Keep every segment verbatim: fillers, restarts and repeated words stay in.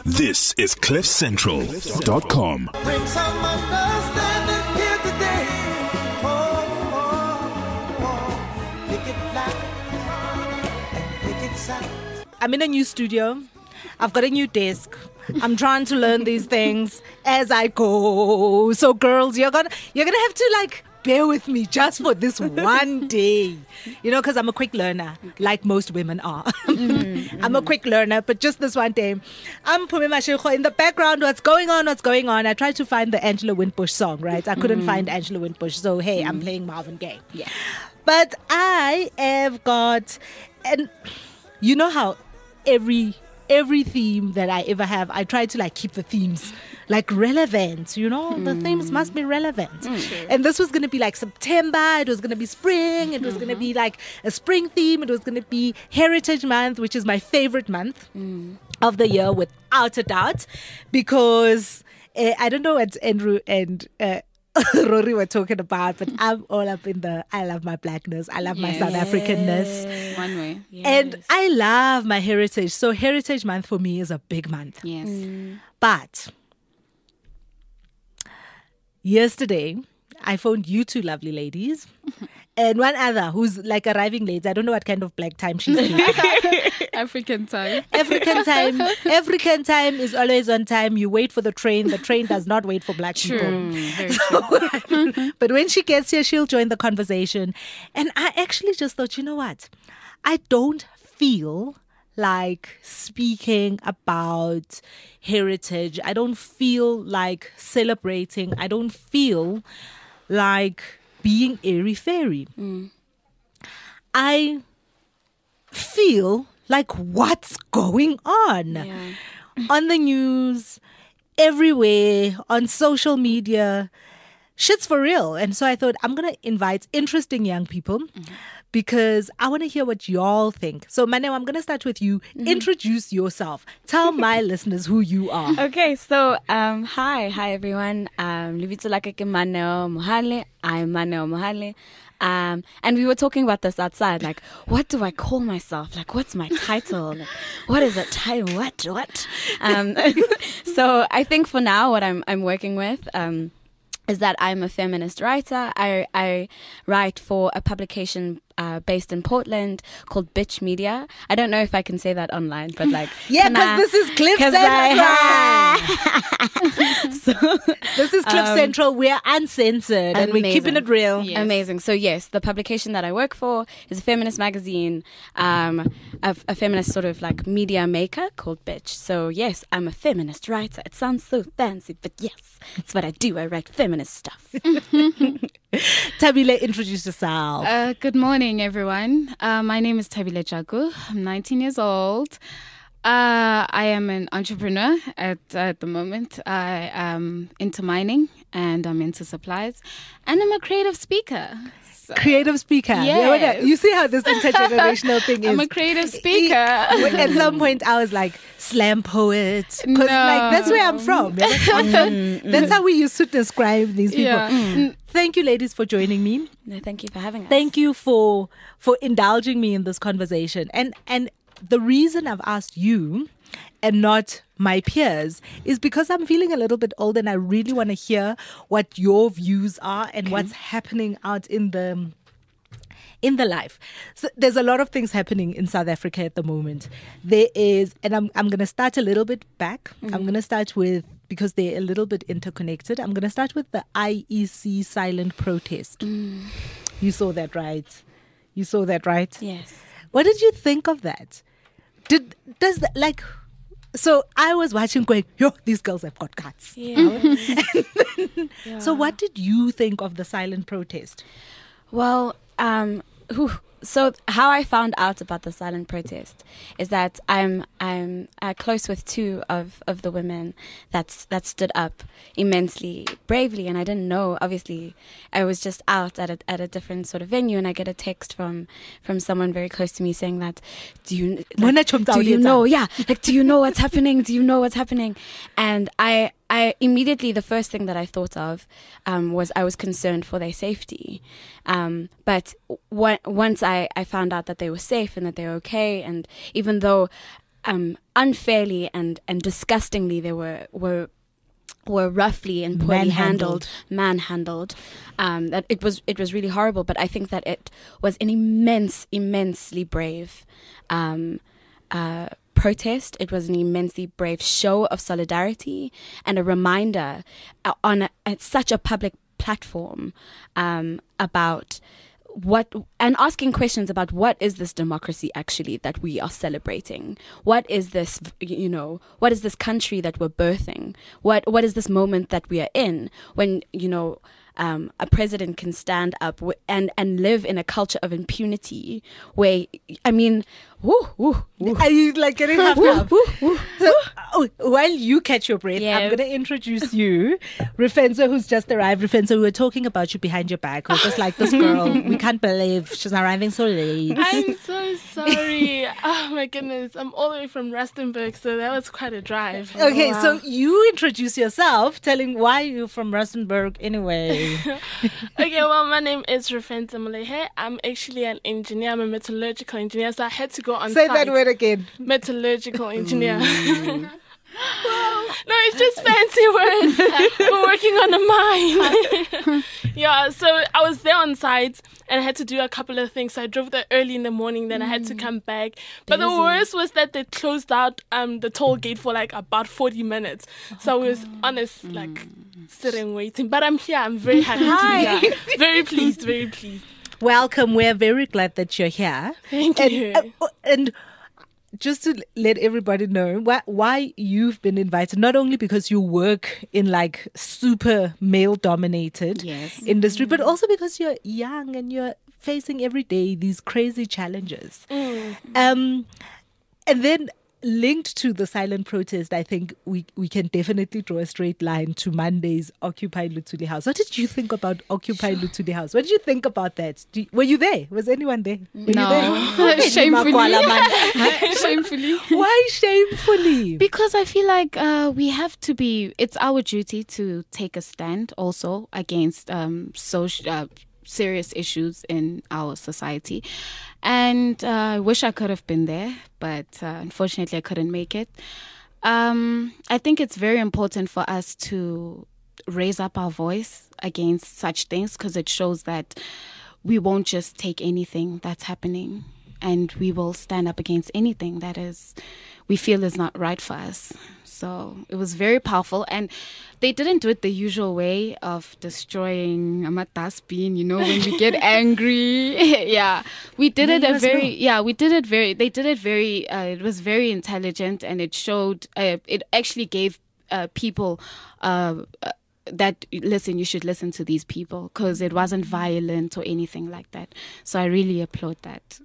This is cliff central dot com. Bring some understanding here today. Oh, oh, oh. Make it black and make it sound. I'm in a new studio. I've got a new desk. I'm trying to learn these things as I go. So, girls, you're gonna you're gonna have to like bear with me just for this one day, you know, because I'm a quick learner, like most women are. Mm-hmm. I'm a quick learner, but just this one day, I'm Pumi Mashego in the background. What's going on? What's going on? I tried to find the Angela Windbush song, right? I couldn't mm-hmm. find Angela Windbush, so hey, mm-hmm. I'm playing Marvin Gaye. Yeah, but I have got, and you know how every. Every theme that I ever have, I try to like keep the themes like relevant, you know, mm. the themes must be relevant. Mm. And this was going to be like September, it was going to be spring, it was mm-hmm. going to be like a spring theme, it was going to be Heritage Month, which is my favorite month mm. of the year without a doubt, because uh, I don't know what Andrew and uh, Rory were talking about, but I'm all up in the I love my blackness, I love yes. my South Africanness. One way. Yes. And I love my heritage. So Heritage Month for me is a big month. Yes. Mm. But yesterday, I phoned you two lovely ladies and one other who's like arriving late. I don't know what kind of black time she's keeping. African time. African time. African time is always on time. You wait for the train. The train does not wait for black true. people. Very true. So, but when she gets here, she'll join the conversation. And I actually just thought, you know what? I don't feel like speaking about heritage. I don't feel like celebrating. I don't feel like being airy-fairy. Mm. I feel like what's going on yeah. on the news, everywhere, on social media. Shit's for real. And so I thought I'm going to invite interesting young people mm-hmm. because I want to hear what y'all think. So Mane, I'm going to start with you. Mm-hmm. Introduce yourself. Tell my listeners who you are. Okay, so um, hi. Hi, everyone. Um, Lubitso Lakeke Maneo Mohale. I'm Maneo Mohale. Um, and we were talking about this outside, like, what do I call myself? Like, what's my title? Like, what is it? Title? What? What? Um, so I think for now, what I'm I'm working with um, is that I'm a feminist writer. I I write for a publication uh, based in Portland called Bitch Media. I don't know if I can say that online, but like yeah, because this is Cliff Central. so, this is Cliff um, Central. We're uncensored and we're keeping it real. Yes. Amazing. So yes, the publication that I work for is a feminist magazine, um, a, a feminist sort of like media maker called Bitch. So yes, I'm a feminist writer. It sounds so fancy, but yes, it's what I do. I write feminist stuff. Tabile, introduce yourself. Uh, good morning, everyone. Uh, my name is Tabile Jagu. I'm nineteen years old. Uh, I am an entrepreneur at, at the moment. I am into mining and I'm into supplies. And I'm a creative speaker. So. Creative speaker. Yes. You see how this intergenerational thing is. I'm a creative speaker. At some point, I was like, slam poet. Because no. like, that's where I'm from. Yeah? mm, that's how we used to describe these people. Yeah. Mm. Thank you, ladies, for joining me. No, thank you for having us. Thank you for for indulging me in this conversation. And and the reason I've asked you and not my peers is because I'm feeling a little bit old and I really want to hear what your views are and okay. what's happening out in the in the life. So there's a lot of things happening in South Africa at the moment. There is, and I'm I'm going to start a little bit back. Mm-hmm. I'm going to start with, because they're a little bit interconnected, I'm going to start with the I E C silent protest. Mm. You saw that, right? You saw that, right? Yes. What did you think of that? Did does that like? So I was watching, going, yo, these girls have got guts. Yeah. then, yeah. So what did you think of the silent protest? Well, um, whew, so how I found out about the silent protest is that I'm I'm uh, close with two of, of the women that's that stood up immensely bravely, and I didn't know. Obviously, I was just out at a at a different sort of venue, and I get a text from from someone very close to me saying that, do you like, do you know? Yeah, like do you know what's happening? Do you know what's happening? And I. I immediately, the first thing that I thought of um, was I was concerned for their safety. Um, but w- once I, I found out that they were safe and that they were okay, and even though um, unfairly and, and disgustingly they were were were roughly and poorly handled, manhandled. Um, that it was it was really horrible. But I think that it was an immense, immensely brave um, uh, protest. It was an immensely brave show of solidarity and a reminder uh, on a, at such a public platform um, about what, and asking questions about what is this democracy actually that we are celebrating? What is this, you know, what is this country that we're birthing? What what is this moment that we are in when, you know, um, a president can stand up w- and, and live in a culture of impunity where, I mean, woo, woo, woo. Are you like getting half up? So, oh, while you catch your breath, I'm Yes. going to introduce you, Rufenzo, who's just arrived. Rufenzo, we were talking about you behind your back. We're just like, this girl, we can't believe she's arriving so late. I'm so sorry. Oh my goodness. I'm all the way from Rustenburg, so that was quite a drive. Okay, so you introduce yourself, telling why you're from Rustenburg anyway. Okay, well, my name is Rufenzo Molehe. I'm actually an engineer. I'm a metallurgical engineer, so I had to go on Say site. that word again. Metallurgical engineer. No, it's just fancy word for working on a mine. Yeah, so I was there on site and I had to do a couple of things. So I drove there early in the morning, then I had to come back. But the worst was that they closed out um the toll gate for like about forty minutes. So I was honest, like sitting waiting. But I'm here. I'm very happy to be here. Very pleased, very pleased. Welcome. We're very glad that you're here. Thank and, you. uh, and just to let everybody know why, why you've been invited, not only because you work in like super male dominated Yes. industry, but also because you're young and you're facing every day these crazy challenges. Um, and then linked to the silent protest, I think we, we can definitely draw a straight line to Monday's Occupy Luthuli House. What did you think about Occupy Luthuli House? What did you think about that? Do you, were you there? Was anyone there? Were No. you there? Shamefully. Makwala, man. Shamefully. Why shamefully? Because I feel like uh, we have to be, it's our duty to take a stand also against um, social, uh, serious issues in our society. And uh, I wish I could have been there, but uh, unfortunately I couldn't make it. Um, I think it's very important for us to raise up our voice against such things because it shows that we won't just take anything that's happening and we will stand up against anything that is we feel is not right for us. So it was very powerful, and they didn't do it the usual way of destroying a dustbin, you know, when we get angry. Yeah, we did No, it you a must very, know. yeah, we did it very, they did it very, uh, it was very intelligent, and it showed, uh, it actually gave uh, people uh, uh, that, listen, you should listen to these people because it wasn't violent or anything like that. So I really applaud that.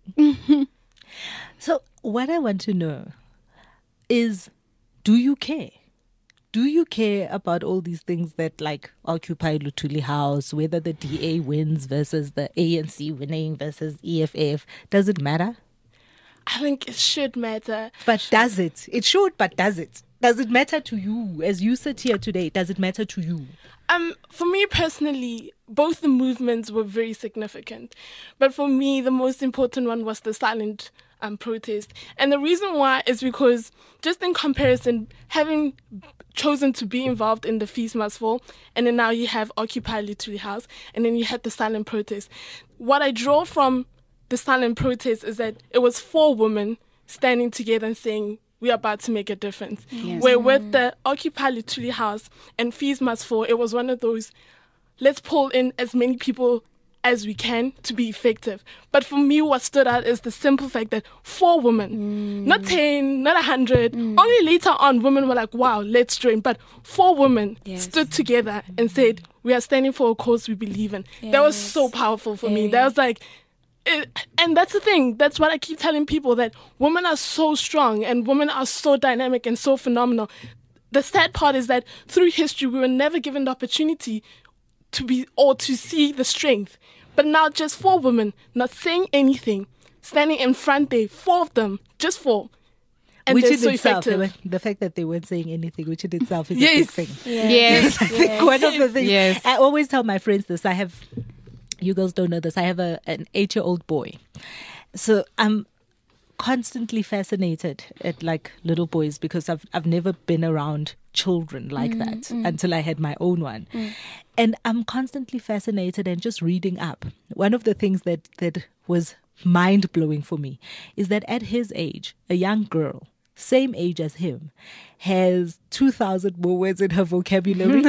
So what I want to know is, do you care? Do you care about all these things that like Occupy Luthuli House, whether the D A wins versus the A N C winning versus E F F? Does it matter? I think it should matter. But does it? It should, but does it? Does it matter to you? As you sit here today, does it matter to you? Um, for me personally, both the movements were very significant. But for me, the most important one was the silent um, protest. And the reason why is because, just in comparison, having chosen to be involved in the Fees Must Fall, and then now you have Occupy Luthuli House, and then you had the silent protest. What I draw from the silent protest is that it was four women standing together and saying, we are about to make a difference. Yes. Where with the Occupy Luthuli House and Fees Must Fall, it was one of those, let's pull in as many people as we can to be effective. But for me, what stood out is the simple fact that four women, mm. not ten, not a hundred, mm. only later on women were like, wow, let's join. But four women yes. stood together and said, we are standing for a cause we believe in. Yes. That was so powerful for yes. me. That was like, It, and that's the thing. That's what I keep telling people, that women are so strong and women are so dynamic and so phenomenal. The sad part is that through history, we were never given the opportunity to be or to see the strength. But now just four women, not saying anything, standing in front there, four of them, just four. And which they're in so itself, effective. Were, the fact that they weren't saying anything, which in itself is Yes. a big thing. Yes. Yes. I think one of the things, Yes. I always tell my friends this, I have... You girls don't know this. I have a an eight-year-old boy. So I'm constantly fascinated at like little boys because I've I've never been around children like Mm, that mm. until I had my own one. Mm. And I'm constantly fascinated and just reading up. One of the things that, that was mind blowing for me is that at his age, a young girl, same age as him, has two thousand more words in her vocabulary.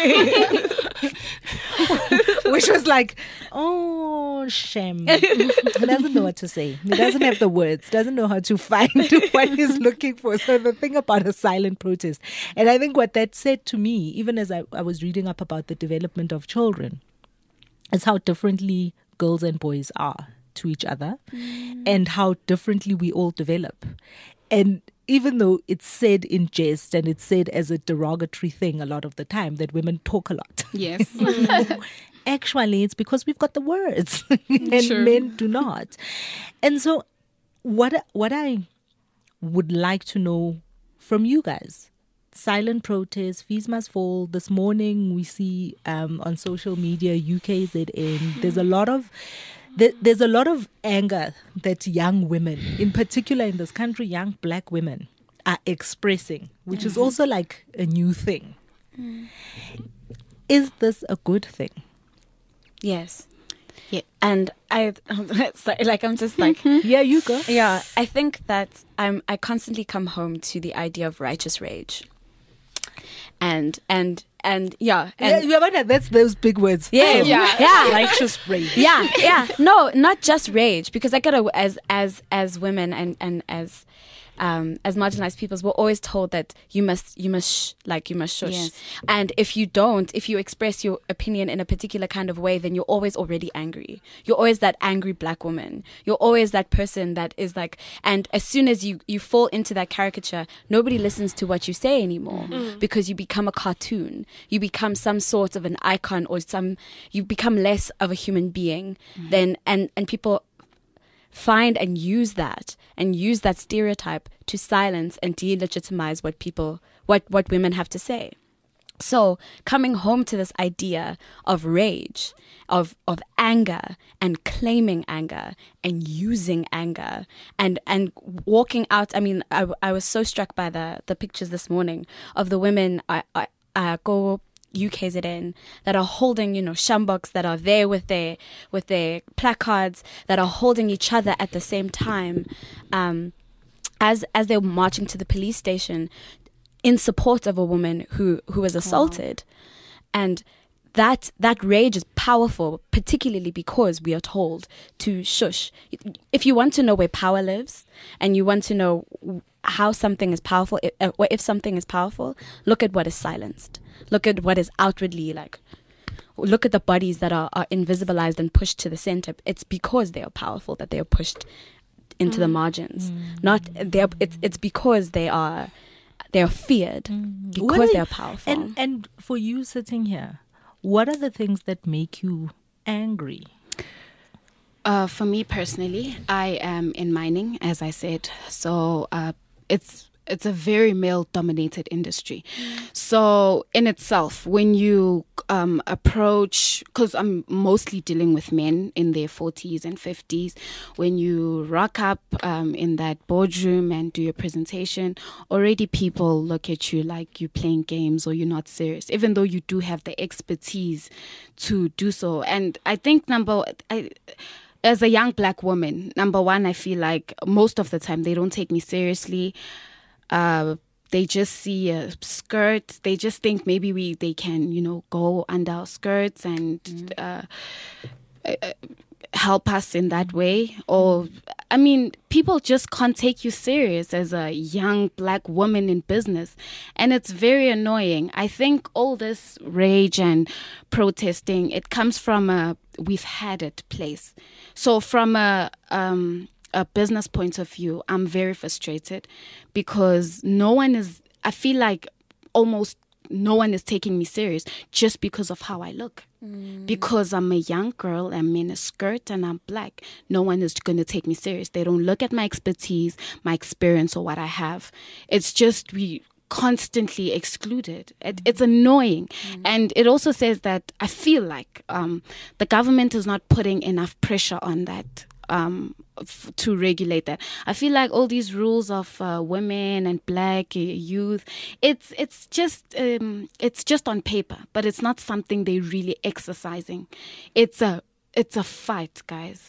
Which was like, oh, shame. He doesn't know what to say. He doesn't have the words, doesn't know how to find what he's looking for. So the thing about a silent protest. And I think what that said to me, even as I, I was reading up about the development of children, is how differently girls and boys are to each other mm. and how differently we all develop. And even though it's said in jest and it's said as a derogatory thing a lot of the time that women talk a lot. Yes. Actually, it's because we've got the words and Sure. men do not. And so what what I would like to know from you guys, silent protest, fees must fall. This morning we see um, on social media, U K Z N, there's a lot of There's a lot of anger that young women, in particular in this country, young black women, are expressing, which mm-hmm. is also like a new thing. Mm. Is this a good thing? Yes. Yeah. And I, sorry, like I'm just like, yeah, you go. Yeah, I think that I'm. I constantly come home to the idea of righteous rage. And and and yeah, and yeah, yeah, that's those big words. Yeah, um, yeah, yeah. Righteous rage. Yeah, yeah. No, not just rage, because I gotta as as as women and and as um as marginalized peoples, we're always told that you must you must sh- like you must shush, Yes. and if you don't, if you express your opinion in a particular kind of way, then you're always already angry. You're always that angry black woman. You're always that person that is like, and as soon as you you fall into that caricature, nobody listens to what you say anymore mm. because you become a cartoon. You become some sort of an icon, or some you become less of a human being. Mm. Then and and people find and use that and use that stereotype to silence and delegitimize what people, what, what women have to say. So coming home to this idea of rage, of, of anger and claiming anger and using anger and, and walking out. I mean, I, I was so struck by the, the pictures this morning of the women I, I, I go U K Z N that are holding, you know, shamboks, that are there with their with their placards, that are holding each other at the same time, um, as as they're marching to the police station in support of a woman who who was assaulted, wow. and that that rage is powerful, particularly because we are told to shush. If you want to know where power lives, and you want to know how something is powerful, if, or if something is powerful, look at what is silenced. Look at what is outwardly like. Look at the bodies that are, are invisibilized and pushed to the center. It's because they are powerful that they are pushed into mm. the margins. Mm. Not they. It's it's because they are they are feared mm. because they are powerful. And and for you sitting here, what are the things that make you angry? Uh, for me personally, I am in mining, as I said. So uh, it's it's a very male-dominated industry. Mm. So in itself, when you um, approach, because I'm mostly dealing with men in their forties and fifties, when you rock up um, in that boardroom and do your presentation, already people look at you like you're playing games or you're not serious, even though you do have the expertise to do so. And I think number... I, As a young black woman, number one, I feel like most of the time they don't take me seriously. Uh, they just see a skirt. They just think maybe we they can, you know, go under our skirts and mm. uh, uh, help us in that way. Or, I mean, people just can't take you serious as a young black woman in business. And it's very annoying. I think all this rage and protesting, it comes from a we've had it place. So from a um, a business point of view, I'm very frustrated because no one is, I feel like almost no one is taking me serious just because of how I look. Mm. Because I'm a young girl, I'm in a skirt and I'm black. No one is going to take me serious. They don't look at my expertise, my experience, or what I have. It's just we constantly excluded. It, it's annoying. Mm. And it also says that I feel like um, the government is not putting enough pressure on that um, f- to regulate that. I feel like all these rules of uh, women and black uh, youth, it's it's just um, it's just on paper, but it's not something they're really exercising. It's a It's a fight, guys.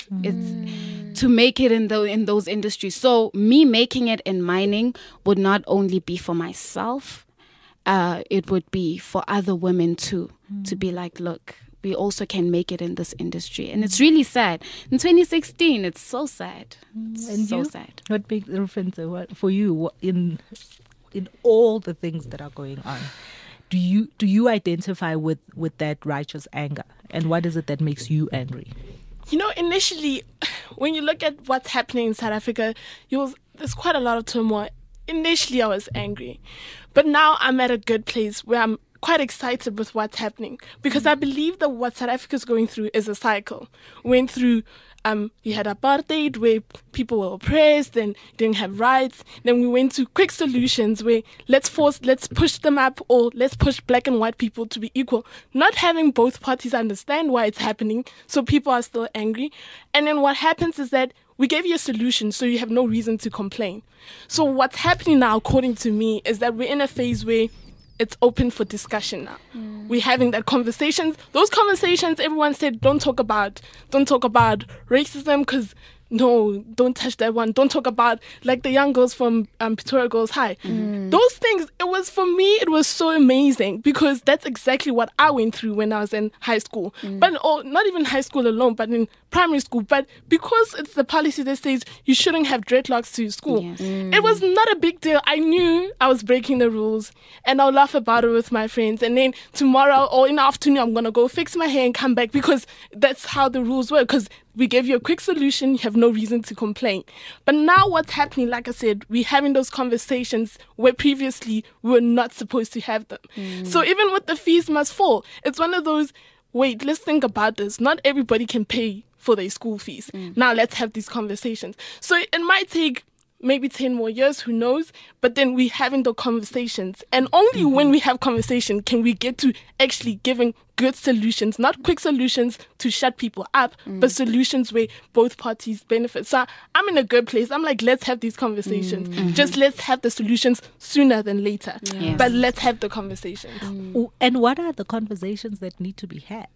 It's to make it in the in those industries. So me making it in mining would not only be for myself, uh, it would be for other women too. To be like, look, we also can make it in this industry, and it's really sad. In twenty sixteen, it's so sad. It's And so you? sad. What makes the difference uh, what, for you what, in in all the things that are going on? Do you do you identify with, with that righteous anger? And what is it that makes you angry? You know, initially, when you look at what's happening in South Africa, you'll, there's quite a lot of turmoil. Initially, I was angry. But now I'm at a good place where I'm quite excited with what's happening. Because I believe that what South Africa is going through is a cycle. Went through, um, you had apartheid where people were oppressed and didn't have rights. Then we went to quick solutions where let's force, let's push them up, or let's push black and white people to be equal. Not having both parties understand why it's happening, so people are still angry. And then what happens is that we gave you a solution, so you have no reason to complain. So what's happening now, according to me, is that we're in a phase where it's open for discussion now. Mm. We're having that conversations. Those conversations, everyone said, don't talk about, don't talk about racism, because no, don't touch that one. Don't talk about, like the young girls from um, Pretoria Girls High. Mm. Those things, it was, for me, it was so amazing, because that's exactly what I went through when I was in high school. Mm. But or not even high school alone, but in primary school. But because it's the policy that says you shouldn't have dreadlocks to school, yes. mm. it was not a big deal. I knew I was breaking the rules, and I'll laugh about it with my friends. And then tomorrow or in the afternoon, I'm going to go fix my hair and come back, because that's how the rules work. Because we gave you a quick solution, you have no reason to complain. But now what's happening, like I said, we're having those conversations where previously we were not supposed to have them. Mm. So even with the fees must fall, it's one of those, wait, let's think about this. Not everybody can pay for their school fees. Mm. Now let's have these conversations. So it might take maybe ten more years, who knows? But then we're having the conversations. And only mm-hmm. when we have conversation can we get to actually giving good solutions, not quick solutions to shut people up, mm. but solutions where both parties benefit. So I'm in a good place. I'm like, let's have these conversations. Mm-hmm. Just let's have the solutions sooner than later. Yes. But let's have the conversations. Mm. And what are the conversations that need to be had?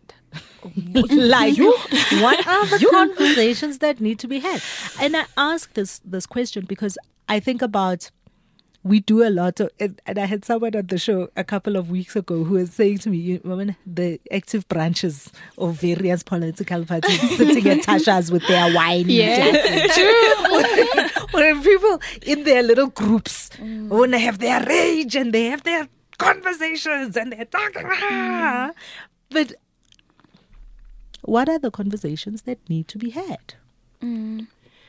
Like, what are the conversations that need to be had? And I ask this this question because I think about, we do a lot of, and, and I had someone on the show a couple of weeks ago who was saying to me, women, the active branches of various political parties sitting at Tasha's with their wine. Yes, true. When people in their little groups, mm. when they have their rage and they have their conversations and they're talking. Mm. But what are the conversations that need to be had? Mm.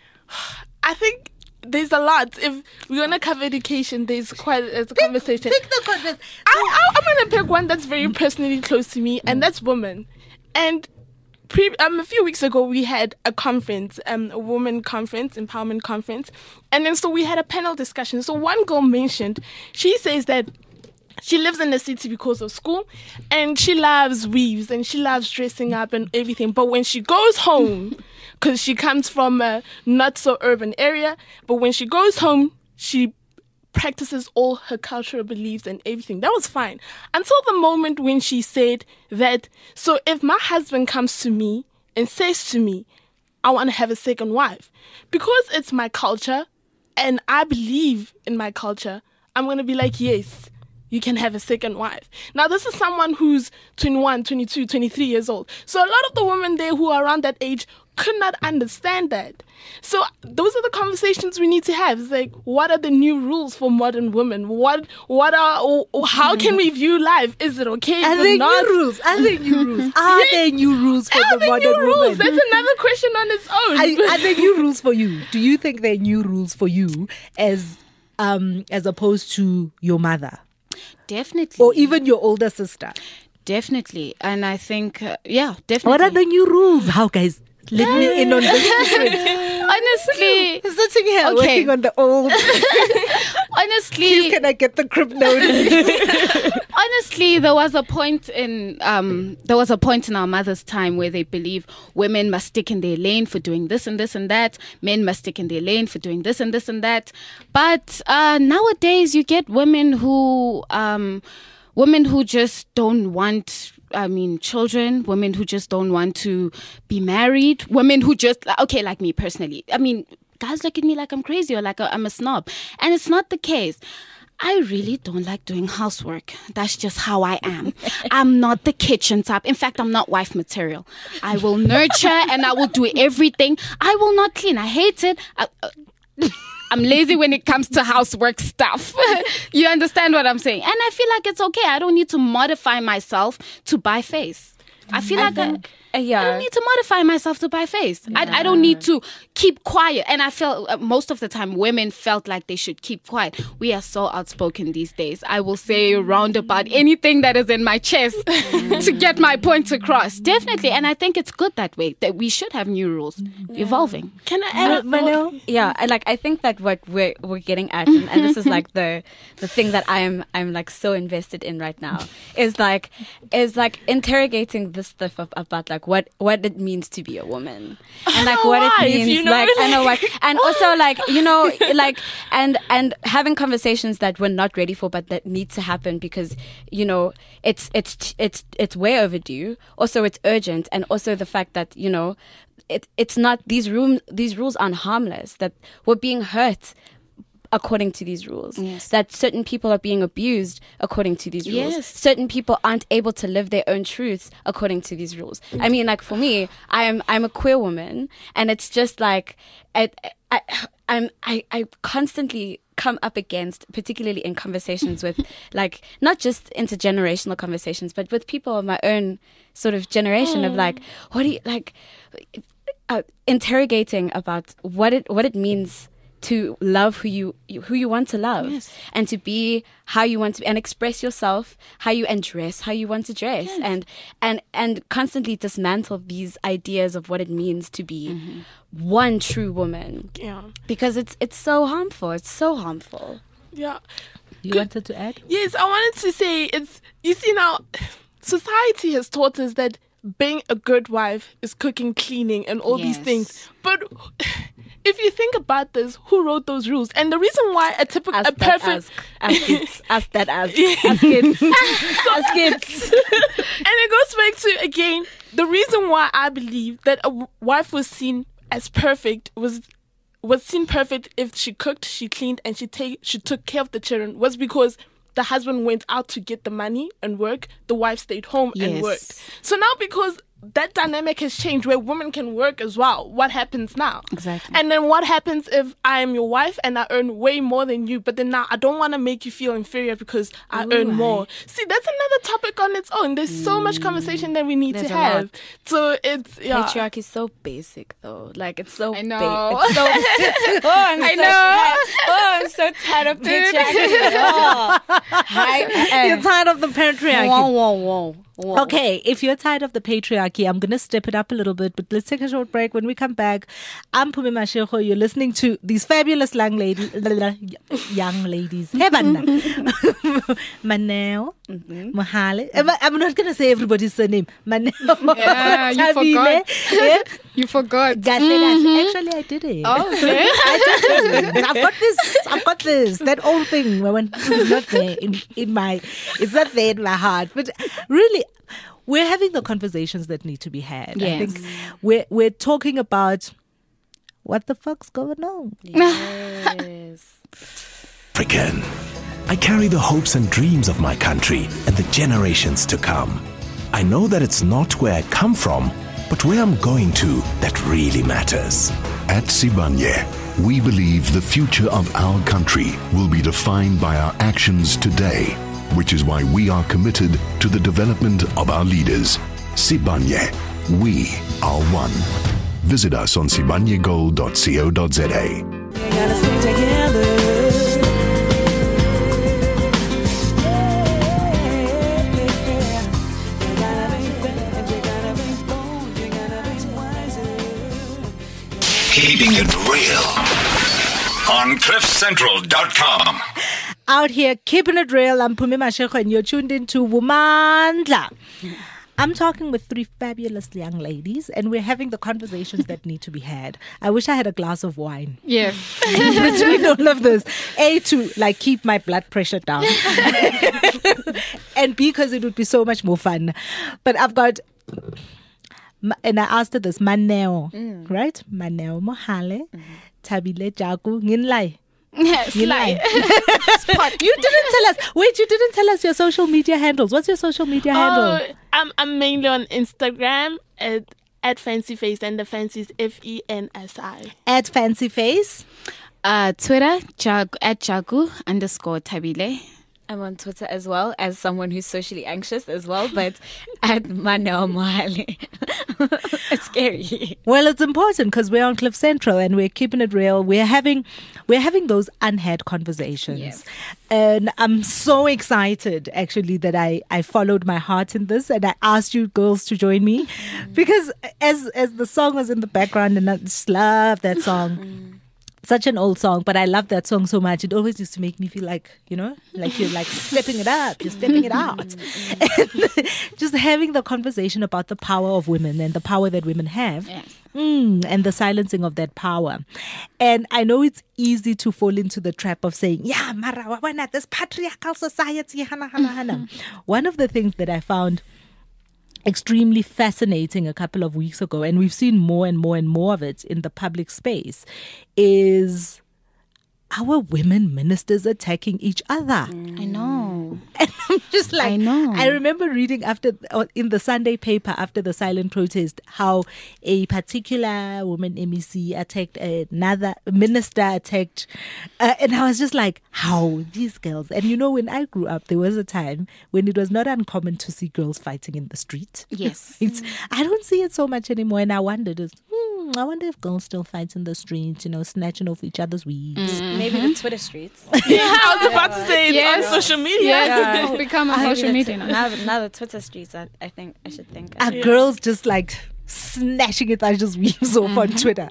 I think there's a lot. If we're going to cover education, there's quite a pick, conversation. Pick the conversation. I, I'm going to pick one that's very personally close to me, and that's women. And pre, um, a few weeks ago, we had a conference, um, a women conference, empowerment conference. And then so we had a panel discussion. So one girl mentioned, she says that she lives in the city because of school, and she loves weaves and she loves dressing up and everything. But when she goes home, because she comes from a not so urban area, but when she goes home, she practices all her cultural beliefs and everything. That was fine. Until the moment when she said that, so if my husband comes to me and says to me, I want to have a second wife, because it's my culture and I believe in my culture, I'm going to be like, yes, you can have a second wife. Now, this is someone who's twenty-one, twenty-two, twenty-three years old. So a lot of the women there who are around that age could not understand that. So those are the conversations we need to have. It's like, what are the new rules for modern women? What, what are, how can we view life? Is it okay? Are there new rules? Are there new rules? Are there new rules for are the modern new rules? woman? That's another question on its own. Are, are there new rules for you? Do you think there are new rules for you as um as opposed to your mother? Definitely. Or even your older sister? Definitely. And I think, uh, yeah, definitely. What are the new rules? How, guys? Let yeah. me in on this. Honestly. Sitting here okay. working on the old. Honestly. Please, can I get the crib notice? honestly, there was a point in um, there was a point in our mother's time where they believe women must stick in their lane for doing this and this and that. Men must stick in their lane for doing this and this and that. But uh, nowadays, you get women who um, women who just don't want. I mean, children, women who just don't want to be married, women who just okay, like me personally. I mean, guys look at me like I'm crazy or like I'm a snob, and it's not the case. I really don't like doing housework. That's just how I am. I'm not the kitchen type. In fact, I'm not wife material. I will nurture and I will do everything. I will not clean. I hate it. I, uh, I'm lazy when it comes to housework stuff. You understand what I'm saying? And I feel like it's okay. I don't need to modify myself to buy face. I feel I like think, I, uh, yeah. I don't need to modify myself to buy face. Yeah. I, I don't need to keep quiet. And I felt uh, most of the time women felt like they should keep quiet. We are so outspoken these days. I will say round about anything that is in my chest to get my point across. Definitely. And I think it's good that way, that we should have new rules yeah. evolving. Can I add uh, Yeah, I like I think that what we're we're getting at, and, and this is like the the thing that I am I'm like so invested in right now, is like is like interrogating this stuff of, about like what what it means to be a woman, and like what it means, you know, like like, I know what, and also like you know like and and having conversations that we're not ready for, but that need to happen because you know it's it's it's it's way overdue. Also, it's urgent, and also the fact that you know it it's not these room these rules aren't harmless. That we're being hurt according to these rules. Yes. That certain people are being abused according to these rules. Yes. Certain people aren't able to live their own truths according to these rules. I mean, like for me, I am I'm a queer woman, and it's just like I I I'm I, I constantly come up against, particularly in conversations with like not just intergenerational conversations, but with people of my own sort of generation of like, what do you like uh, interrogating about what it what it means to love who you who you want to love, yes. and to be how you want to be, and express yourself how you and dress how you want to dress, yes. and and and constantly dismantle these ideas of what it means to be mm-hmm. one true woman. Yeah, because it's it's so harmful. It's so harmful. Yeah. You wanted to add? Yes, I wanted to say it's. You see now, society has taught us that being a good wife is cooking, cleaning, and all yes. these things, but. If you think about this, who wrote those rules? And the reason why a typical, ask a perfect, ask, ask kids, ask that, ask, ask kids, ask kids. And it goes back to again the reason why I believe that a w- wife was seen as perfect was was seen perfect if she cooked, she cleaned, and she take she took care of the children was because the husband went out to get the money and work, the wife stayed home yes. and worked. So now because that dynamic has changed where women can work as well. What happens now? Exactly. And then what happens if I am your wife and I earn way more than you, but then now I don't want to make you feel inferior because I Ooh, earn more. I... See, that's another topic on its own. There's mm. so much conversation that we need There's to a have. lot. So it's, yeah. Patriarchy is so basic though. Like it's so I know. Ba- it's so oh, I'm I so know. Tired. Oh, I'm so tired of patriarchy. Oh. Hi, You're tired of the patriarchy. Whoa, whoa, whoa. Whoa. Okay, if you're tired of the patriarchy, I'm going to step it up a little bit, but let's take a short break. When we come back, I'm Pumi Mashego. You're listening to these fabulous young ladies. Young ladies. Hey, Banna. Maneo. Mohale. I'm not going to say everybody's surname. Maneo. Yeah, you forgot. Yeah? You forgot. Mm-hmm. Actually, I did it. Oh, okay. I did it. I've got this. I've got this. That old thing. When it's not there in, in my, it's not there in my heart. But really, we're having the conversations that need to be had. Yes. I think we're we're talking about what the fuck's going on. Yes. African. I carry the hopes and dreams of my country and the generations to come. I know that it's not where I come from, but where I'm going to that really matters. At Sibanye, we believe the future of our country will be defined by our actions today, which is why we are committed to the development of our leaders. Sibanye, we are one. Visit us on sibanye gold dot co dot za. You gotta stay together. Keeping it real on cliff central dot com. out here keeping it real. I'm Pumi Mashego and you're tuned into Womandla. I'm talking with three fabulous young ladies and we're having the conversations that need to be had. I wish I had a glass of wine. Yes. Between all of this. A, to like keep my blood pressure down. And B, because it would be so much more fun. But I've got, and I asked her this, Maneo, mm. right? Maneo Mohale, mm-hmm. Thabile Jagu, Nginlai. Yes, Nginlai. You didn't tell us. Wait, you didn't tell us your social media handles. What's your social media handle? Oh, I'm, I'm mainly on Instagram at, at Fancy Face, and the Fancy is F E N S I. At Fancy Face. Uh, Twitter, Jag, at Jagu underscore Thabile. I'm on Twitter as well as someone who's socially anxious as well, but at Maneo Mohale. It's scary. Well, it's important because we're on Cliff Central and we're keeping it real. We're having we're having those unheard conversations. Yes. And I'm so excited actually that I, I followed my heart in this and I asked you girls to join me mm. because as as the song was in the background and I just love that song. Mm. Such an old song, but I love that song so much. It always used to make me feel like, you know, like you're like stepping it up, you're stepping it out. And just having the conversation about the power of women and the power that women have yes. mm, and the silencing of that power. And I know it's easy to fall into the trap of saying, yeah, Mara, why not this patriarchal society? Hana, hana, hana. One of the things that I found extremely fascinating a couple of weeks ago, and we've seen more and more and more of it in the public space, is our women ministers attacking each other. Mm. I know. And I'm just like, I know. I remember reading after in the Sunday paper after the silent protest how a particular woman M E C attacked another minister attacked, uh, and I was just like, how these girls? And you know, when I grew up, there was a time when it was not uncommon to see girls fighting in the street. Yes. It's, I don't see it so much anymore, and I wondered, is, hmm, I wonder if girls still fight in the streets, you know, snatching off each other's weaves. Mm. Maybe the Twitter streets. Yeah, I was about to say it's Yes. on social media. Yes, Yeah. it's become a Maybe social the media t- now. now. Now the Twitter streets, I, I think I should think. Are Yeah. girls just like snatching it I just weaves off on Twitter?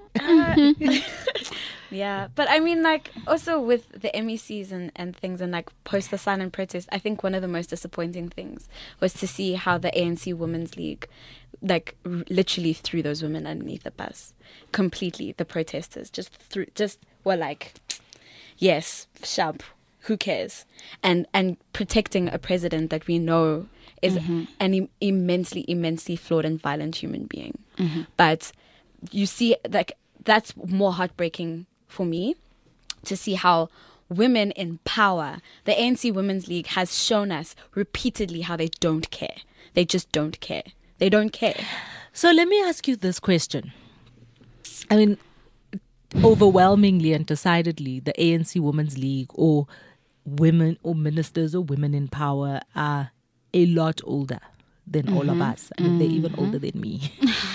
Yeah, but I mean, like, also with the M E Cs and, and things and, like, post the silent protest, I think one of the most disappointing things was to see how the A N C Women's League, like, r- literally threw those women underneath the bus. Completely, the protesters just threw, just were like, yes, sharp, who cares? And, and protecting a president that we know is Mm-hmm. an Im- immensely, immensely flawed and violent human being. Mm-hmm. But you see, like, that's more heartbreaking for me to see how women in power, the A N C Women's League has shown us repeatedly how they don't care. They just don't care. They don't care. So let me ask you this question. I mean, overwhelmingly and decidedly, the A N C Women's League or women or ministers or women in power are a lot older than mm-hmm. all of us. I mean, mm-hmm. they're even older than me.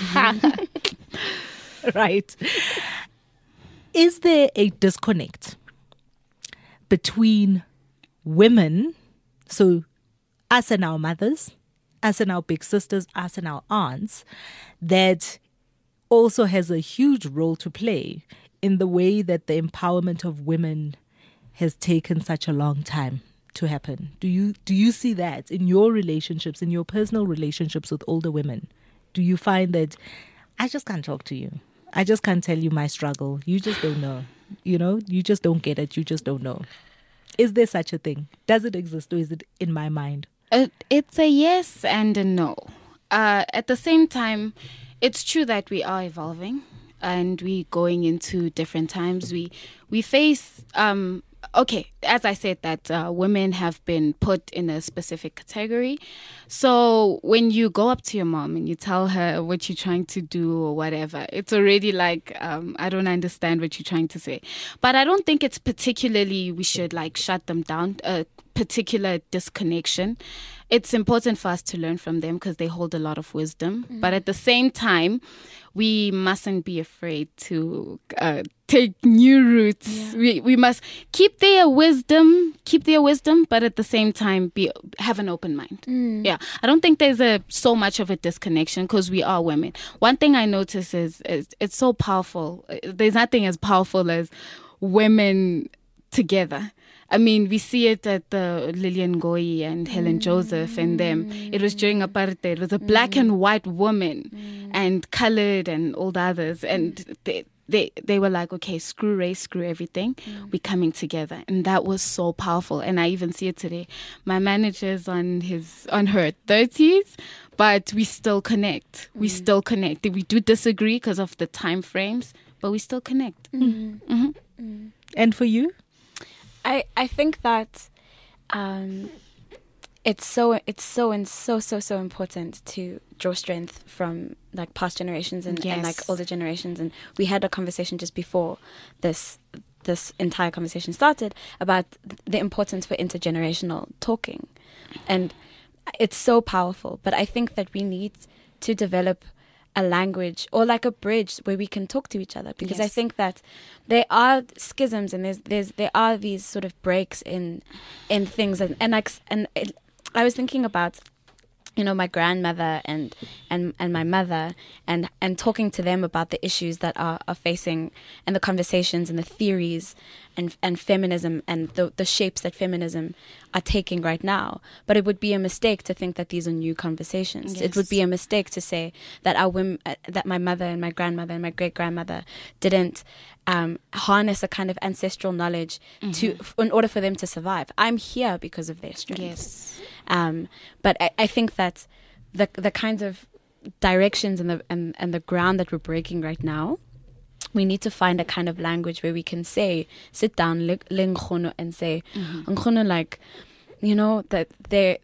Right. Is there a disconnect between women, so us and our mothers, us and our big sisters, us and our aunts, that also has a huge role to play in the way that the empowerment of women has taken such a long time to happen? Do you do you see that in your relationships, in your personal relationships with older women? Do you find that I just can't talk to you? I just can't tell you my struggle. You just don't know. You know, you just don't get it. You just don't know. Is there such a thing? Does it exist, or is it in my mind? Uh, it's a yes and a no. Uh, at the same time, it's true that we are evolving and we going into different times. We we face um, okay, as I said, that uh, women have been put in a specific category. So when you go up to your mom and you tell her what you're trying to do or whatever, it's already like, um, I don't understand what you're trying to say. But I don't think it's particularly we should like shut them down, a particular disconnection. It's important for us to learn from them because they hold a lot of wisdom. Mm-hmm. But at the same time, we mustn't be afraid to uh, take new routes. Yeah. We we must keep their wisdom, keep their wisdom, but at the same time, be have an open mind. Mm. Yeah, I don't think there's a so much of a disconnection because we are women. One thing I notice is, is it's so powerful. There's nothing as powerful as women together. I mean, we see it at the Lillian Goyi and Helen Joseph and them. It was during apartheid. It was a black and white woman and colored and all the others. And they, they, they were like, okay, screw race, screw everything. We're coming together. And that was so powerful. And I even see it today. My manager's on his, on her thirties, but we still connect. We still connect. We do disagree because of the time frames, but we still connect. Mm-hmm. And for you? I, I think that um, it's so it's so and so so so important to draw strength from like past generations and, and like Yes. older generations. And we had a conversation just before this this entire conversation started about the importance for intergenerational talking, and it's so powerful. But I think that we need to develop a language or like a bridge where we can talk to each other, because I Yes. think that there are schisms and there's there's there are these sort of breaks in in things, and and like and it, I was thinking about, you know, my grandmother and and and my mother, and and talking to them about the issues that are, are facing, and the conversations and the theories and and feminism and the the shapes that feminism are taking right now. But it would be a mistake to think that these are new conversations. It would Yes. be a mistake to say that our women, uh, that my mother and my grandmother and my great grandmother didn't um, harness a kind of ancestral knowledge to f- in order for them to survive. I'm here because of their strength. Yes. Um, but I, I think that the the kinds of directions and the and, and the ground that we're breaking right now, we need to find a kind of language where we can say, sit down, le le nkgono, and say, nkgono, like, you know, that there,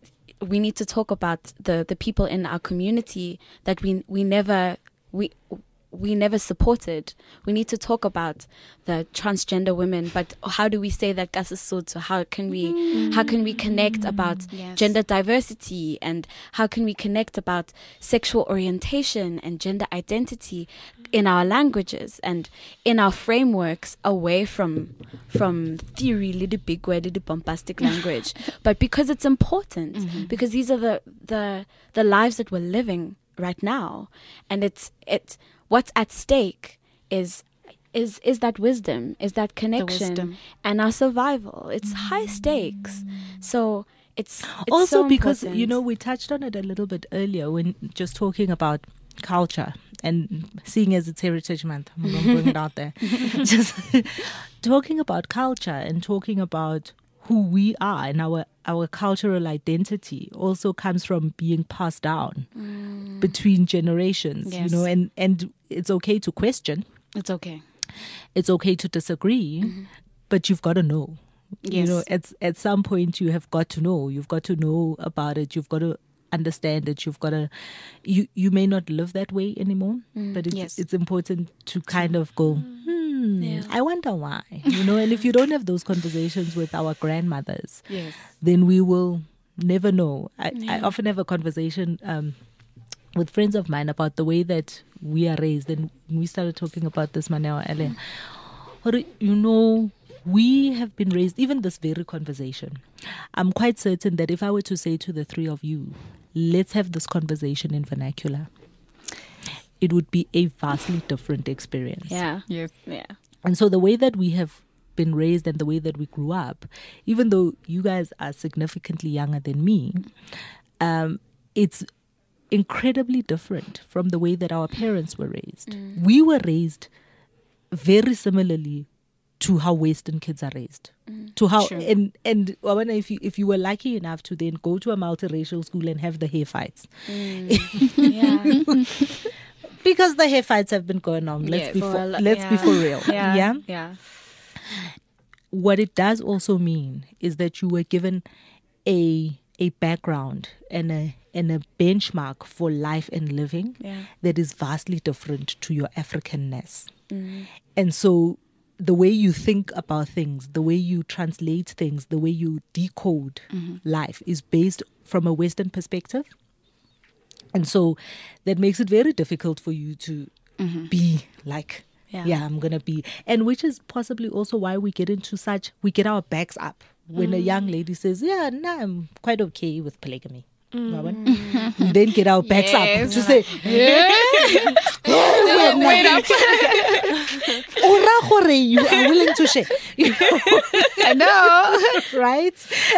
we need to talk about the the people in our community that we we never we. we never supported. We need to talk about the transgender women, but how do we say that kasisuthu? How can we how can we connect about Yes. gender diversity, and how can we connect about sexual orientation and gender identity in our languages and in our frameworks, away from from theory, little big word, little bombastic language, but because it's important, because these are the the the lives that we're living right now, and it's it's what's at stake is is is that wisdom, is that connection, wisdom. and our survival. It's high stakes, so it's, it's Also so because, important. you know, we touched on it a little bit earlier when just talking about culture and seeing as it's Heritage Month, I'm going to bring it out there. Just talking about culture and talking about who we are and our our cultural identity also comes from being passed down between generations, Yes. you know, and, and it's okay to question, It's okay. it's okay to disagree, but you've got to know. You Yes. know, at at some point you have got to know. You've got to know about it. You've got to understand it. You've got to. You you may not live that way anymore, but it's Yes. it's important to kind of go. Hmm, I wonder why. You know, and if you don't have those conversations with our grandmothers, Yes. then we will never know. I, I often have a conversation um, with friends of mine about the way that we are raised, and we started talking about this Maneo earlier. Or, you know, we have been raised, even this very conversation. I'm quite certain that if I were to say to the three of you, let's have this conversation in vernacular, it would be a vastly different experience. yeah, Yes. yeah, And so the way that we have been raised and the way that we grew up, even though you guys are significantly younger than me, um, it's incredibly different from the way that our parents were raised. We were raised very similarly to how Western kids are raised. To how True. and and I wonder if you if you were lucky enough to then go to a multiracial school and have the hair fights. yeah, Because the hair fights have been going on. Let's Yes. be For for, a lo- let's be yeah. for real. yeah, yeah. yeah. What it does also mean is that you were given a a background and a and a benchmark for life and living Yeah. that is vastly different to your Africanness. And so the way you think about things, the way you translate things, the way you decode life is based from a Western perspective. And so that makes it very difficult for you to be like, Yeah. yeah. I'm going to be. And which is possibly also why we get into such, we get our backs up when a young lady says, yeah, no, I'm quite okay with polygamy. Mm. We then get our backs Yes. up to say, Wait up. "Ora gore you are willing to share." You know? I know. Right?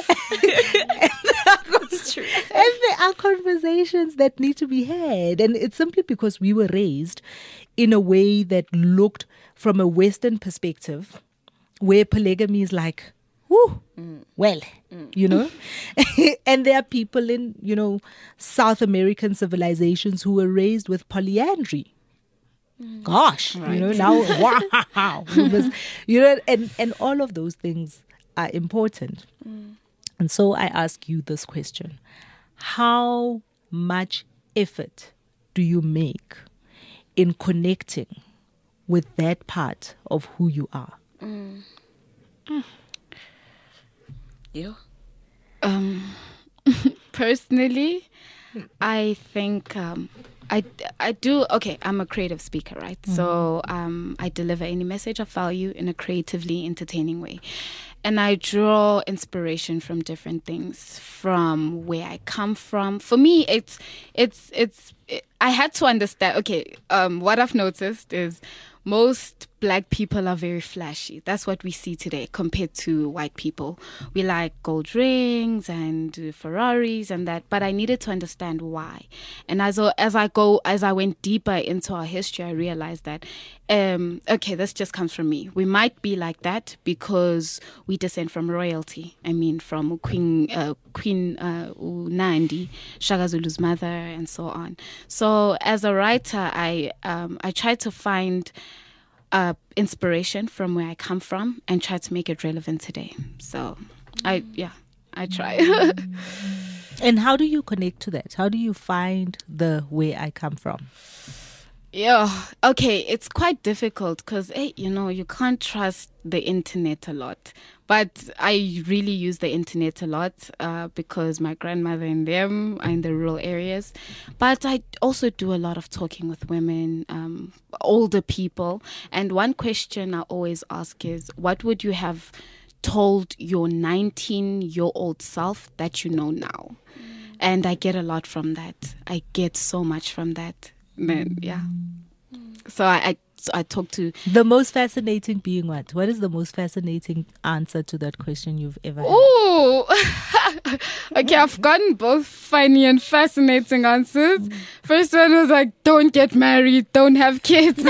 That's true. And there are conversations that need to be had. And it's simply because we were raised in a way that looked from a Western perspective, where polygamy is like, whoo, mm. well, mm. you know. And there are people in, you know, South American civilizations who were raised with polyandry. Mm. Gosh, right. You know, now, wow. We must, you know, and, and all of those things are important. Mm. And so I ask you this question. How much effort do you make in connecting with that part of who you are? Mm. Mm. You? Um, personally, I think um, I, I do, okay, I'm a creative speaker, right? Mm-hmm. So um, I deliver any message of value in a creatively entertaining way. And I draw inspiration from different things, from where I come from. For me, it's, it's, it's, it, I had to understand, okay, um, what I've noticed is most black people are very flashy. That's what we see today compared to white people. We like gold rings and Ferraris and that, but I needed to understand why. And as as I go, as I went deeper into our history, I realized that, um, okay, this just comes from me. We might be like that because we descend from royalty. I mean, from Queen uh, Queen uh, Nandi, Shaka Zulu's mother, and so on. So as a writer, I um, I try to find Uh, inspiration from where I come from and try to make it relevant today. So, I yeah, I try. And how do you connect to that? How do you find the where I come from? Yeah, okay, it's quite difficult because, hey, you know, you can't trust the internet a lot. But I really use the internet a lot uh, because my grandmother and them are in the rural areas. But I also do a lot of talking with women, um, older people. And one question I always ask is, what would you have told your nineteen-year-old self that you know now? Mm. And I get a lot from that. I get so much from that. Then, yeah. So I, I so I talk to the most fascinating being what? What is the most fascinating answer to that question you've ever had? Oh, okay. I've gotten both funny and fascinating answers. First one was like, "Don't get married, don't have kids."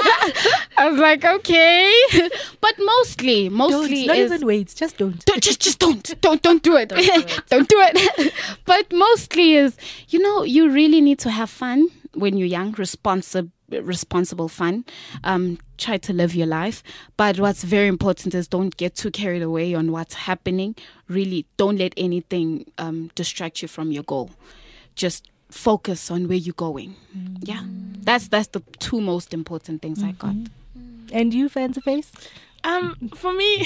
I was like, okay, but mostly, mostly don't, not is, even wait, just don't. don't just just don't don't don't do it, don't do it. Don't do it. But mostly is, you know, you really need to have fun when you're young, responsible. responsible fun, um, try to live your life. But what's very important is don't get too carried away on what's happening. Really, don't let anything um, distract you from your goal. Just focus on where you're going. Mm-hmm. Yeah, that's that's the two most important things mm-hmm. I got. And you, Fancy Face? Um, for me,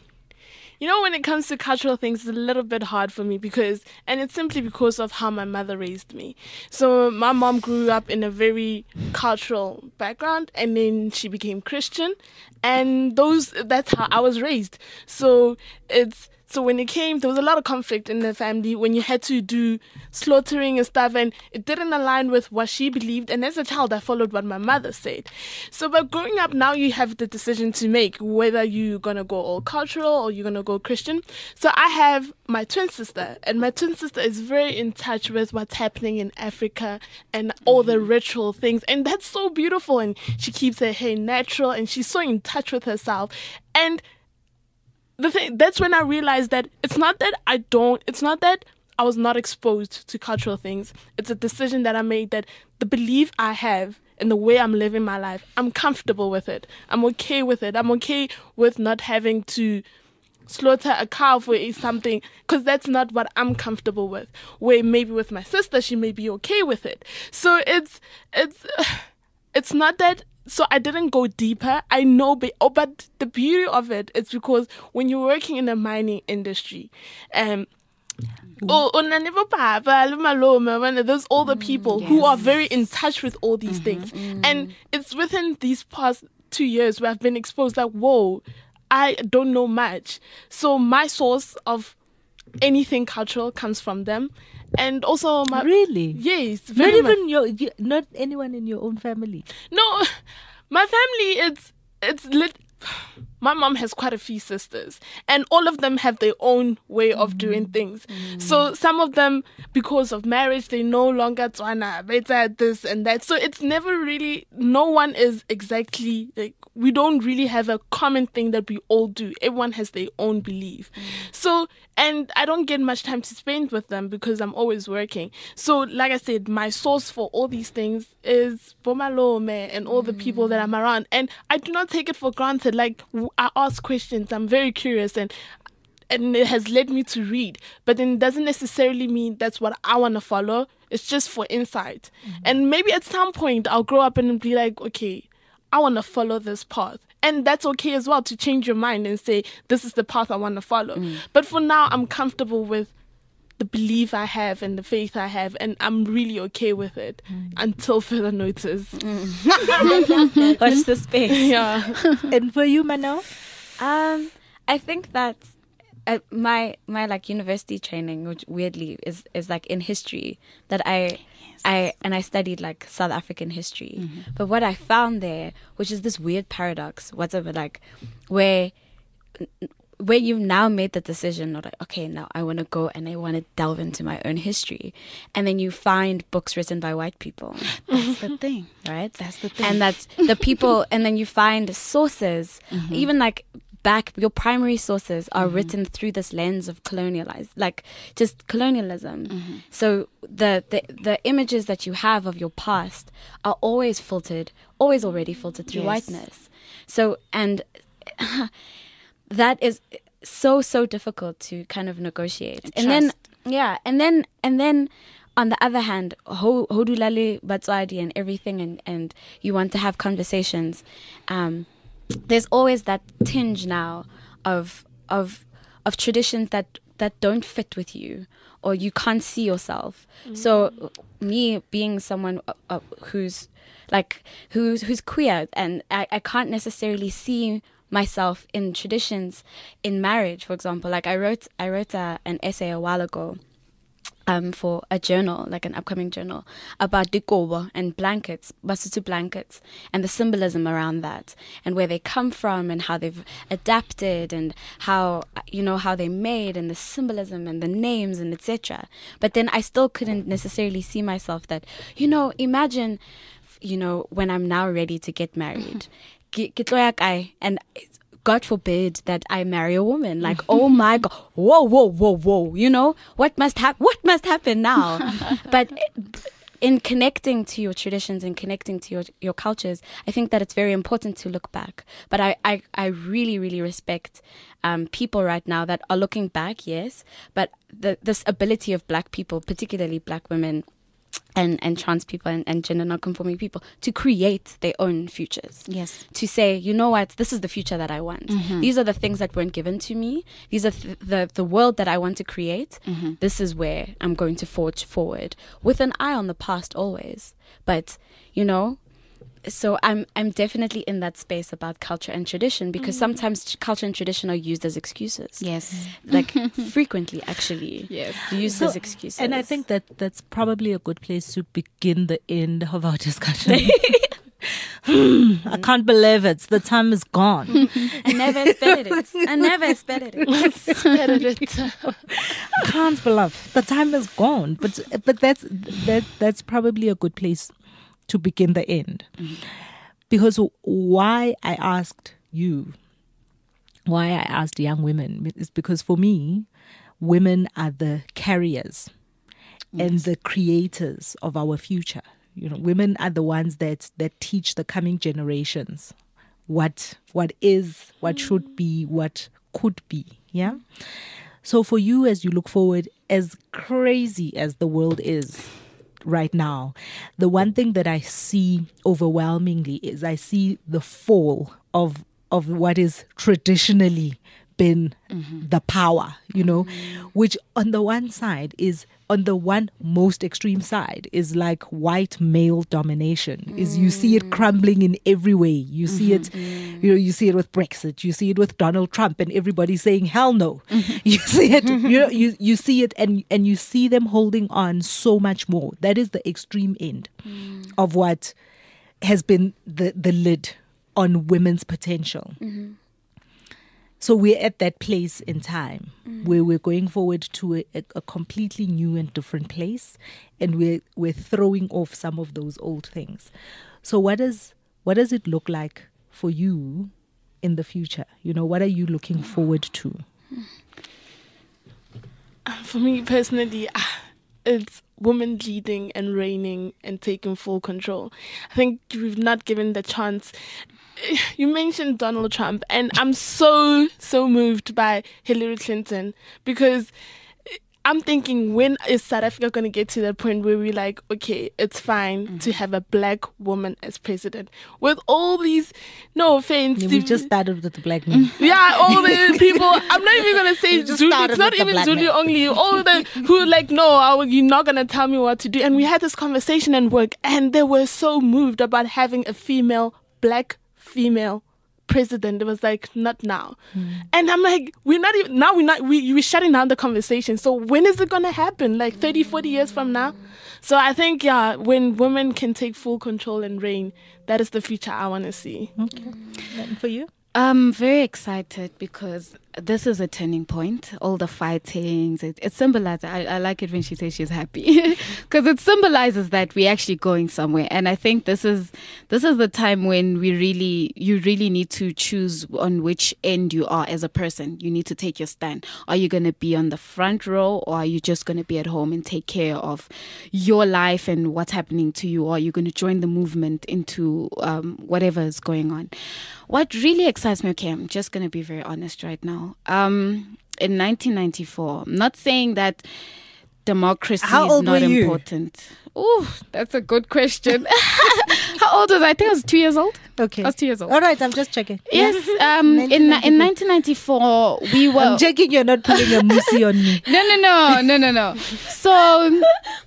you know, when it comes to cultural things, it's a little bit hard for me because, and it's simply because of how my mother raised me. So my mom grew up in a very cultural background, and then she became Christian, and those that's how I was raised. So it's so when it came, there was a lot of conflict in the family when you had to do slaughtering and stuff, and it didn't align with what she believed. And as a child, I followed what my mother said. So, but growing up now, you have the decision to make whether you're gonna go all cultural or you're gonna go Christian. So I have my twin sister, and my twin sister is very in touch with what's happening in Africa and all the ritual things, and that's so beautiful. And she keeps her hair natural, and she's so in touch with herself. And the thing, that's when I realized that it's not that I don't, it's not that I was not exposed to cultural things. It's a decision that I made that the belief I have in the way I'm living my life, I'm comfortable with it. I'm okay with it. I'm okay with not having to slaughter a cow for something, because that's not what I'm comfortable with. Where maybe with my sister, she may be okay with it. So it's, it's, it's not that. So I didn't go deeper. I know, but, oh, but the beauty of it is because when you're working in the mining industry, um, oh, there's all the people yes. who are very in touch with all these Mm-hmm. things. Mm. And it's within these past two years where I've been exposed like, whoa, I don't know much. So my source of anything cultural comes from them. And also my Really? yes, Not very much. even your, you, not anyone in your own family. No, my family, it's it's lit. My mom has quite a few sisters, and all of them have their own way of doing things. So some of them, because of marriage, they no longer Tswana, better this and that. So it's never really, no one is exactly, like, we don't really have a common thing that we all do. Everyone has their own belief. So, and I don't get much time to spend with them because I'm always working. So, like I said, my source for all these things is Bomalome and all the people that I'm around. And I do not take it for granted. Like, w- I ask questions. I'm very curious, and and it has led me to read. But then it doesn't necessarily mean that's what I want to follow. It's just for insight. And maybe at some point I'll grow up and be like, okay, I want to follow this path. And that's okay as well, to change your mind and say, this is the path I want to follow. Mm. But for now, I'm comfortable with the belief I have and the faith I have, and I'm really okay with it mm. until further notice. Mm. Watch the space. Yeah. And for you, Mano? Um, I think that uh, my my like university training, which weirdly is is like in history, that I I and I studied like South African history. Mm-hmm. But what I found there, which is this weird paradox, whatever, like where where you've now made the decision, or like, okay, now I want to go and I want to delve into my own history, and then you find books written by white people. That's the thing, right? That's the thing, and that's the people, and then you find sources, mm-hmm. even like. Back, your primary sources are mm-hmm. written through this lens of colonialized, like just colonialism. Mm-hmm. So the, the the images that you have of your past are always filtered, always already filtered through yes. whiteness. So, and that is so, so difficult to kind of negotiate. And, and then, yeah, and then, and then, on the other hand, ho hodulale batswadi and everything, and, and you want to have conversations, um, there's always that tinge now of of of traditions that that don't fit with you, or you can't see yourself. Mm-hmm. So me being someone uh, uh, who's like who's who's queer, and I, I can't necessarily see myself in traditions in marriage, for example. Like I wrote I wrote a, an essay a while ago Um, for a journal, like an upcoming journal, about dikobo and blankets, Basotho blankets, and the symbolism around that, and where they come from, and how they've adapted, and how, you know, how they're made, and the symbolism, and the names, and et cetera. But then I still couldn't necessarily see myself that, you know, imagine, you know, when I'm now ready to get married, and God forbid that I marry a woman. Like, oh my God, whoa, whoa, whoa, whoa. You know, what must happen? What must happen now? But in connecting to your traditions and connecting to your your cultures, I think that it's very important to look back. But I I, I really really respect um, people right now that are looking back. Yes, but the this ability of Black people, particularly Black women, and and trans people and, and gender non-conforming people, to create their own futures. Yes. To say, you know what, this is the future that I want. Mm-hmm. These are the things that weren't given to me. These are th- the the world that I want to create. Mm-hmm. This is where I'm going to forge forward, with an eye on the past always. But, you know, so I'm I'm definitely in that space about culture and tradition, because mm-hmm. sometimes culture and tradition are used as excuses. Yes. Like frequently, actually. Yes. Used So, as excuses. and I think that that's probably a good place to begin the end of our discussion. I can't believe it. The time is gone. I never expected it. I never expected it. Expected it. I can't believe the time is gone. But but that's that that's probably a good place to begin the end. Mm-hmm. Because why I asked you, why I asked young women, is because for me, women are the carriers yes. and the creators of our future. You know, women are the ones that that teach the coming generations what what is, what mm. should be, what could be. Yeah. So for you, as you look forward, as crazy as the world is right now, the one thing that I see overwhelmingly is I see the fall of of what is traditionally been the power, you know, which on the one side is, on the one most extreme side is like white male domination. Is you see it crumbling in every way. You see it, you know, you see it with Brexit. You see it with Donald Trump and everybody saying hell no. You see it, you know, you, you see it and, and you see them holding on so much more. That is the extreme end of what has been the, the lid on women's potential. Mm-hmm. So we're at that place in time mm-hmm. where we're going forward to a, a completely new and different place, and we're we're throwing off some of those old things. So what does what does it look like for you in the future? You know, what are you looking forward to? For me personally, it's women leading and reigning and taking full control. I think we've not given the chance. You mentioned Donald Trump, and I'm so, so moved by Hillary Clinton, because I'm thinking, when is South Africa going to get to that point where we're like, okay, it's fine mm-hmm. to have a black woman as president? With all these, no offense. Yeah, we just started with the black men. Yeah, all the people, I'm not even going to say Zulu, it's not even Zulu men. Only. All the who like, no, I, you're not going to tell me what to do. And we had this conversation at work, and they were so moved about having a female, black female president. It was like, not now. Mm. And I'm like, we're not even now we're not we we're shutting down the conversation. So when is it gonna happen? Like thirty, forty years from now? So I think, yeah, when women can take full control and reign, that is the future I wanna see. Okay. And for you? I'm very excited because this is a turning point. All the fightings, it, it symbolizes, I, I like it when she says she's happy, because it symbolizes that we're actually going somewhere. And I think this is this is the time when we really, you really need to choose on which end you are as a person. You need to take your stand. Are you going to be on the front row, or are you just going to be at home and take care of your life and what's happening to you? Or are you going to join the movement into um, whatever is going on? What really excites me, okay, I'm just going to be very honest right now. Um, in nineteen ninety-four, I'm not saying that democracy How is old not were you? important. Oh, that's a good question. How old was I? I think I was two years old. Okay. I was two years old. All right, I'm just checking. Yes. Um, in in nineteen ninety-four, we were... I'm checking you're not putting a musi on me. No, no, no, no, no, no. So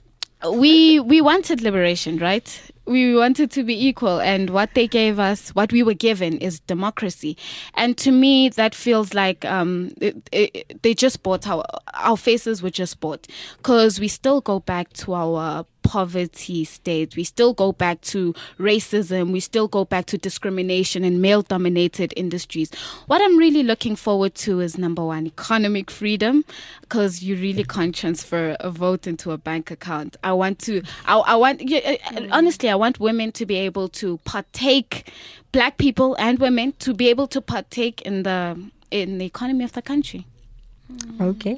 we we wanted liberation, right? We wanted to be equal, and what they gave us, what we were given, is democracy. And to me, that feels like um, it, it, they just bought our our faces were just bought, because we still go back to our poverty state. We still go back to racism. We still go back to discrimination in male-dominated industries. What I'm really looking forward to is, number one, economic freedom, because you really can't transfer a vote into a bank account. I want to, I, I want, yeah, honestly, I want women to be able to partake, black people and women to be able to partake in the in the economy of the country. Okay.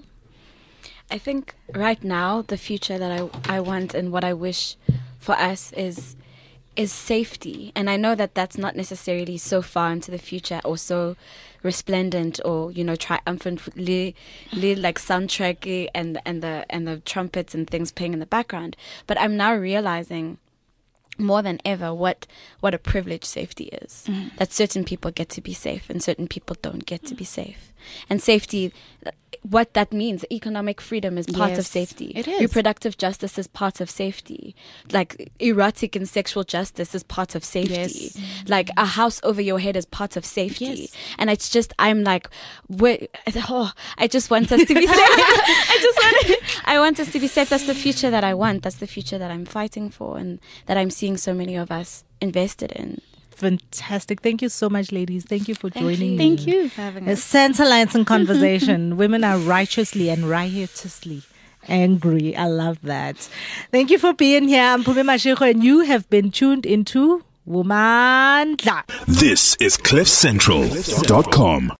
I think right now the future that I I want and what I wish for us is is safety. And I know that that's not necessarily so far into the future or so resplendent or, you know, triumphantly like soundtracky and and the and the trumpets and things playing in the background. But I'm now realizing more than ever what what a privilege safety is. Mm. That certain people get to be safe and certain people don't get mm. to be safe. And safety, what that means, economic freedom is part yes, of safety. It is. Reproductive justice is part of safety. Like erotic and sexual justice is part of safety. Yes. Like a house over your head is part of safety. Yes. And it's just, I'm like, wait, oh, I just want us to be safe. I just want, I want us to be safe. That's the future that I want. That's the future that I'm fighting for and that I'm seeing so many of us invested in. Fantastic. Thank you so much, ladies. Thank you for Thank joining you. me. Thank you for having A us. Sense Alliance and Conversation. Women are righteously and riotously angry. I love that. Thank you for being here. I'm Mpumi Mashego, and you have been tuned into Woman. This is cliff central dot com.